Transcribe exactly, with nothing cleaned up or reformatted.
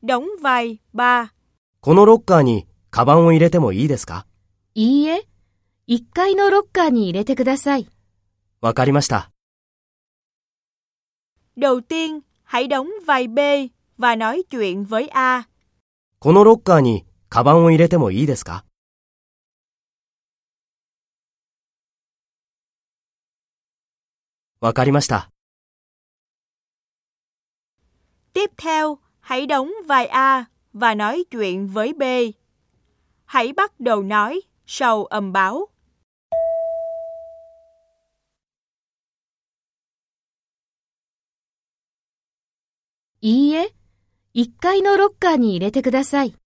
đóng vai ba。 このロッカーにカバンを入れてもいいですか？ いいえ、いっかいのロッカーに入れてください。 わかりました。 Đầu tiên, hãy đóng vai B và nói chuyện với A。 このロッカーにカバンを入れてもいいですか？わかりました。 Tiếp theo, hãy đóng vai A và nói chuyện với B. Hãy bắt đầu nói sau âm báo. いいえ、いっかいのロッカーに入れてください。